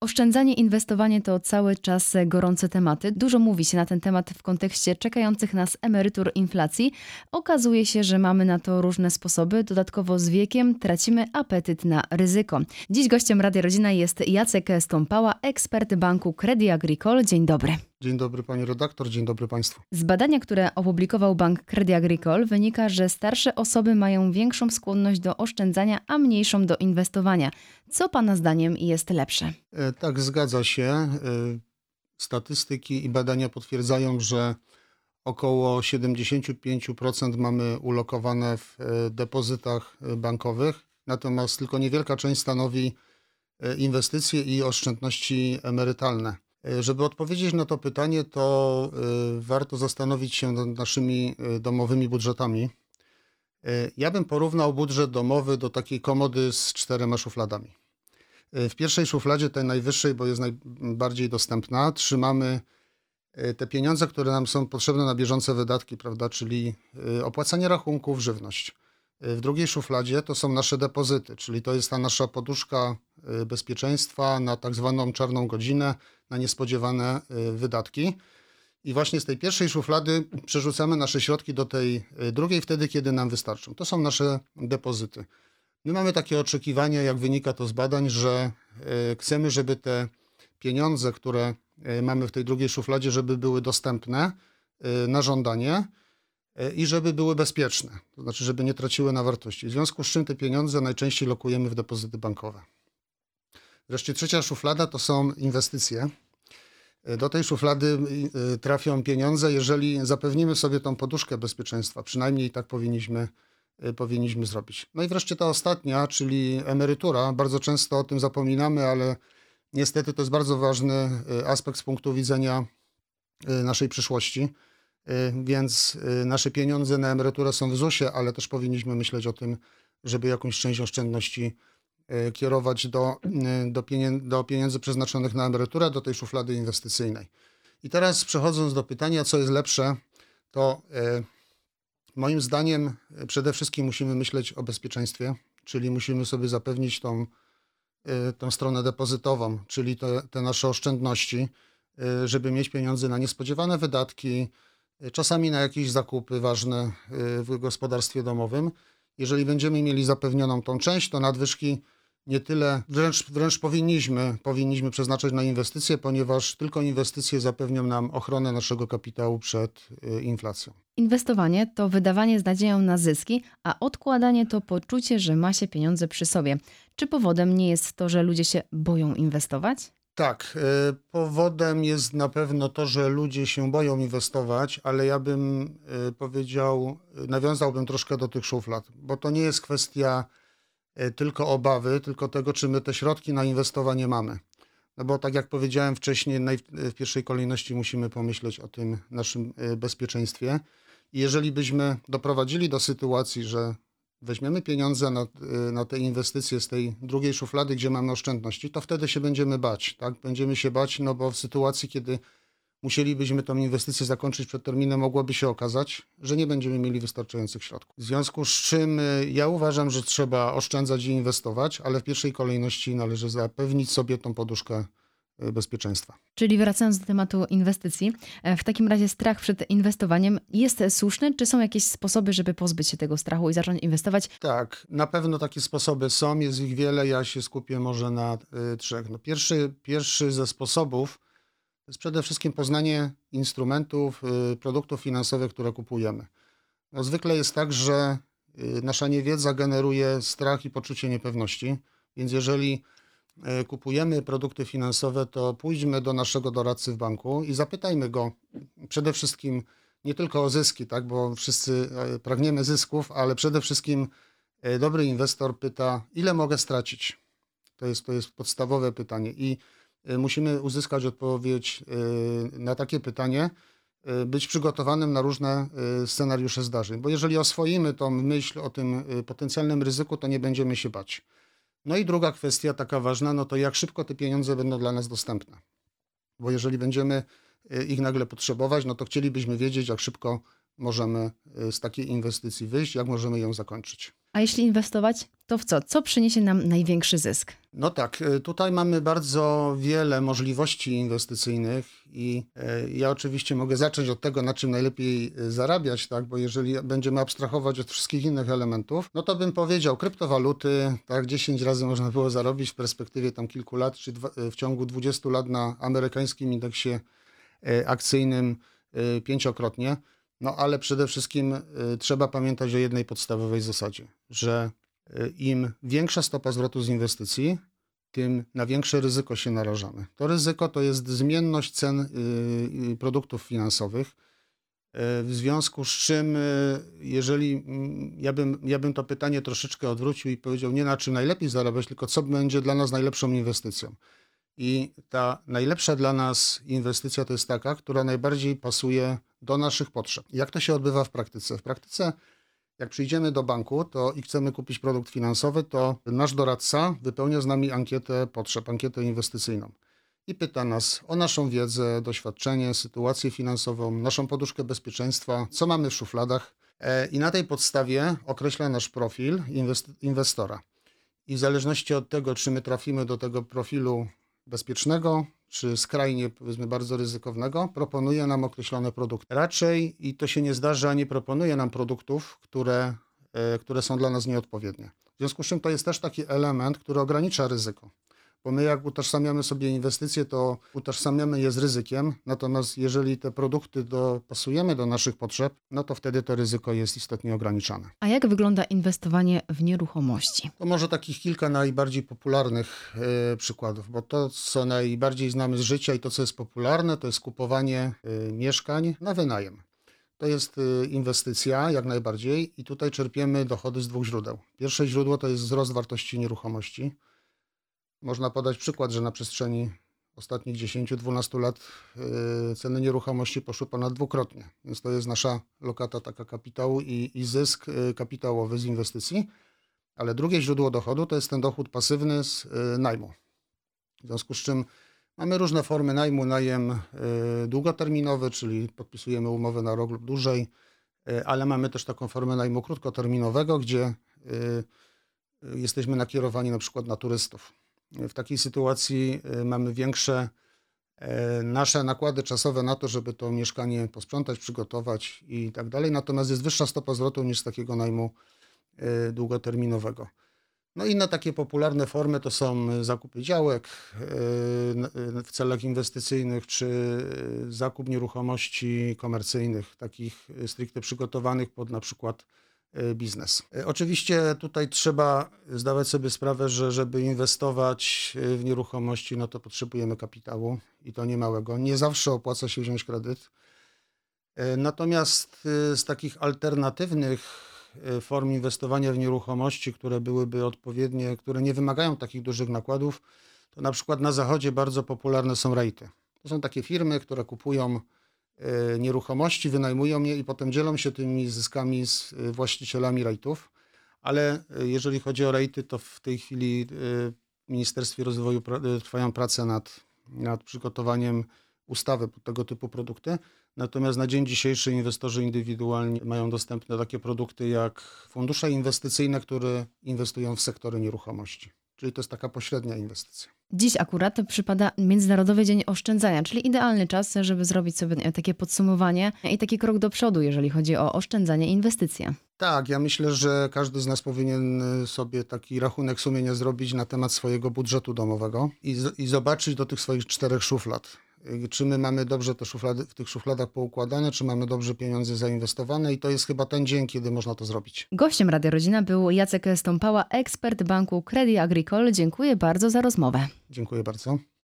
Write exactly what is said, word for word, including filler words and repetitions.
Oszczędzanie, inwestowanie to cały czas gorące tematy. Dużo mówi się na ten temat w kontekście czekających nas emerytur, inflacji. Okazuje się, że mamy na to różne sposoby. Dodatkowo z wiekiem tracimy apetyt na ryzyko. Dziś gościem Radia Rodzina jest Jacek Stąpała, ekspert banku Crédit Agricole. Dzień dobry. Dzień dobry pani redaktor, dzień dobry państwu. Z badania, które opublikował bank Crédit Agricole, wynika, że starsze osoby mają większą skłonność do oszczędzania, a mniejszą do inwestowania. Co pana zdaniem jest lepsze? E, tak, zgadza się. E, statystyki i badania potwierdzają, że około siedemdziesiąt pięć procent mamy ulokowane w e, depozytach bankowych, natomiast tylko niewielka część stanowi e, inwestycje i oszczędności emerytalne. E, żeby odpowiedzieć na to pytanie, to e, warto zastanowić się nad naszymi e, domowymi budżetami. E, ja bym porównał budżet domowy do takiej komody z czterema szufladami. W pierwszej szufladzie, tej najwyższej, bo jest najbardziej dostępna, trzymamy te pieniądze, które nam są potrzebne na bieżące wydatki, prawda, czyli opłacanie rachunków, żywność. W drugiej szufladzie to są nasze depozyty, czyli to jest ta nasza poduszka bezpieczeństwa na tak zwaną czarną godzinę, na niespodziewane wydatki. I właśnie z tej pierwszej szuflady przerzucamy nasze środki do tej drugiej wtedy, kiedy nam wystarczą. To są nasze depozyty. My mamy takie oczekiwanie, jak wynika to z badań, że chcemy, żeby te pieniądze, które mamy w tej drugiej szufladzie, żeby były dostępne na żądanie i żeby były bezpieczne, to znaczy, żeby nie traciły na wartości. W związku z czym te pieniądze najczęściej lokujemy w depozyty bankowe. Wreszcie trzecia szuflada to są inwestycje. Do tej szuflady trafią pieniądze, jeżeli zapewnimy sobie tą poduszkę bezpieczeństwa, przynajmniej tak powinniśmy powinniśmy zrobić. No i wreszcie ta ostatnia, czyli emerytura. Bardzo często o tym zapominamy, ale niestety to jest bardzo ważny aspekt z punktu widzenia naszej przyszłości. Więc nasze pieniądze na emeryturę są w zusie, ale też powinniśmy myśleć o tym, żeby jakąś część oszczędności kierować do, do, pieniędzy, do pieniędzy przeznaczonych na emeryturę, do tej szuflady inwestycyjnej. I teraz przechodząc do pytania, co jest lepsze, to moim zdaniem przede wszystkim musimy myśleć o bezpieczeństwie, czyli musimy sobie zapewnić tą, tą stronę depozytową, czyli te, te nasze oszczędności, żeby mieć pieniądze na niespodziewane wydatki, czasami na jakieś zakupy ważne w gospodarstwie domowym. Jeżeli będziemy mieli zapewnioną tą część, to nadwyżki nie tyle, wręcz, wręcz powinniśmy, powinniśmy przeznaczać na inwestycje, ponieważ tylko inwestycje zapewnią nam ochronę naszego kapitału przed inflacją. Inwestowanie to wydawanie z nadzieją na zyski, a odkładanie to poczucie, że ma się pieniądze przy sobie. Czy powodem nie jest to, że ludzie się boją inwestować? Tak, powodem jest na pewno to, że ludzie się boją inwestować, ale ja bym powiedział, nawiązałbym troszkę do tych szuflad, bo to nie jest kwestia tylko obawy, tylko tego, czy my te środki na inwestowanie mamy. No bo tak jak powiedziałem wcześniej, w pierwszej kolejności musimy pomyśleć o tym naszym bezpieczeństwie. I jeżeli byśmy doprowadzili do sytuacji, że weźmiemy pieniądze na, na te inwestycje z tej drugiej szuflady, gdzie mamy oszczędności, to wtedy się będziemy bać. Tak? Będziemy się bać, no bo w sytuacji, kiedy musielibyśmy tą inwestycję zakończyć przed terminem, mogłoby się okazać, że nie będziemy mieli wystarczających środków. W związku z czym ja uważam, że trzeba oszczędzać i inwestować, ale w pierwszej kolejności należy zapewnić sobie tą poduszkę bezpieczeństwa. Czyli wracając do tematu inwestycji, w takim razie strach przed inwestowaniem jest słuszny? Czy są jakieś sposoby, żeby pozbyć się tego strachu i zacząć inwestować? Tak, na pewno takie sposoby są, jest ich wiele, ja się skupię może na y, trzech. No pierwszy, pierwszy ze sposobów to jest przede wszystkim poznanie instrumentów, y, produktów finansowych, które kupujemy. No, zwykle jest tak, że y, nasza niewiedza generuje strach i poczucie niepewności, więc jeżeli kupujemy produkty finansowe, to pójdźmy do naszego doradcy w banku i zapytajmy go przede wszystkim nie tylko o zyski, tak, bo wszyscy pragniemy zysków, ale przede wszystkim dobry inwestor pyta, ile mogę stracić? To jest, to jest podstawowe pytanie i musimy uzyskać odpowiedź na takie pytanie, być przygotowanym na różne scenariusze zdarzeń, bo jeżeli oswoimy tą myśl o tym potencjalnym ryzyku, to nie będziemy się bać. No i druga kwestia taka ważna, no to jak szybko te pieniądze będą dla nas dostępne. Bo jeżeli będziemy ich nagle potrzebować, no to chcielibyśmy wiedzieć, jak szybko możemy z takiej inwestycji wyjść, jak możemy ją zakończyć. A jeśli inwestować, to w co? Co przyniesie nam największy zysk? No tak, y, tutaj mamy bardzo wiele możliwości inwestycyjnych i y, ja oczywiście mogę zacząć od tego, na czym najlepiej y, zarabiać, tak, bo jeżeli będziemy abstrahować od wszystkich innych elementów, no to bym powiedział kryptowaluty, tak, dziesięć razy można było zarobić w perspektywie tam kilku lat, czy dwa, w ciągu dwudziestu lat na amerykańskim indeksie y, akcyjnym y, pięciokrotnie. No ale przede wszystkim y, trzeba pamiętać o jednej podstawowej zasadzie, że y, im większa stopa zwrotu z inwestycji, tym na większe ryzyko się narażamy. To ryzyko to jest zmienność cen y, y, produktów finansowych, y, w związku z czym y, jeżeli mm, ja bym, ja bym to pytanie troszeczkę odwrócił i powiedział nie na czym najlepiej zarabiać, tylko co będzie dla nas najlepszą inwestycją. I ta najlepsza dla nas inwestycja to jest taka, która najbardziej pasuje do naszych potrzeb. Jak to się odbywa w praktyce? W praktyce, jak przyjdziemy do banku to i chcemy kupić produkt finansowy, to nasz doradca wypełnia z nami ankietę potrzeb, ankietę inwestycyjną i pyta nas o naszą wiedzę, doświadczenie, sytuację finansową, naszą poduszkę bezpieczeństwa, co mamy w szufladach e, i na tej podstawie określa nasz profil inwest- inwestora. I w zależności od tego, czy my trafimy do tego profilu bezpiecznego, czy skrajnie, powiedzmy, bardzo ryzykownego, proponuje nam określone produkty. Raczej, i to się nie zdarza, nie proponuje nam produktów, które, e, które są dla nas nieodpowiednie. W związku z czym to jest też taki element, który ogranicza ryzyko. Bo my jak utożsamiamy sobie inwestycje, to utożsamiamy je z ryzykiem, natomiast jeżeli te produkty dopasujemy do naszych potrzeb, no to wtedy to ryzyko jest istotnie ograniczane. A jak wygląda inwestowanie w nieruchomości? To może takich kilka najbardziej popularnych y, przykładów, bo to, co najbardziej znamy z życia i to, co jest popularne, to jest kupowanie y, mieszkań na wynajem. To jest y, inwestycja jak najbardziej i tutaj czerpiemy dochody z dwóch źródeł. Pierwsze źródło to jest wzrost wartości nieruchomości. Można podać przykład, że na przestrzeni ostatnich dziesięciu do dwunastu lat y, ceny nieruchomości poszły ponad dwukrotnie. Więc to jest nasza lokata taka kapitału i, i zysk y, kapitałowy z inwestycji. Ale drugie źródło dochodu to jest ten dochód pasywny z y, najmu. W związku z czym mamy różne formy najmu. Najem y, długoterminowy, czyli podpisujemy umowę na rok lub dłużej, y, ale mamy też taką formę najmu krótkoterminowego, gdzie y, y, jesteśmy nakierowani na przykład na turystów. W takiej sytuacji y, mamy większe y, nasze nakłady czasowe na to, żeby to mieszkanie posprzątać, przygotować i tak dalej. Natomiast jest wyższa stopa zwrotu niż z takiego najmu y, długoterminowego. No inne takie popularne formy to są zakupy działek y, y, w celach inwestycyjnych, czy y, zakup nieruchomości komercyjnych, takich stricte przygotowanych pod na przykład biznes. Oczywiście tutaj trzeba zdawać sobie sprawę, że żeby inwestować w nieruchomości, no to potrzebujemy kapitału i to niemałego. Nie zawsze opłaca się wziąć kredyt. Natomiast z takich alternatywnych form inwestowania w nieruchomości, które byłyby odpowiednie, które nie wymagają takich dużych nakładów, to na przykład na zachodzie bardzo popularne są rejty. To są takie firmy, które kupują nieruchomości, wynajmują je i potem dzielą się tymi zyskami z właścicielami rejtów, ale jeżeli chodzi o rejty, to w tej chwili w Ministerstwie Rozwoju trwają prace nad, nad przygotowaniem ustawy pod tego typu produkty, natomiast na dzień dzisiejszy inwestorzy indywidualni mają dostępne takie produkty jak fundusze inwestycyjne, które inwestują w sektory nieruchomości, czyli to jest taka pośrednia inwestycja. Dziś akurat przypada Międzynarodowy Dzień Oszczędzania, czyli idealny czas, żeby zrobić sobie takie podsumowanie i taki krok do przodu, jeżeli chodzi o oszczędzanie i inwestycje. Tak, ja myślę, że każdy z nas powinien sobie taki rachunek sumienia zrobić na temat swojego budżetu domowego i, z, i zobaczyć do tych swoich czterech szuflad. Czy my mamy dobrze te szuflady, w tych szufladach poukładane, czy mamy dobrze pieniądze zainwestowane i to jest chyba ten dzień, kiedy można to zrobić. Gościem Radia Rodzina był Jacek Stąpała, ekspert banku Crédit Agricole. Dziękuję bardzo za rozmowę. Dziękuję bardzo.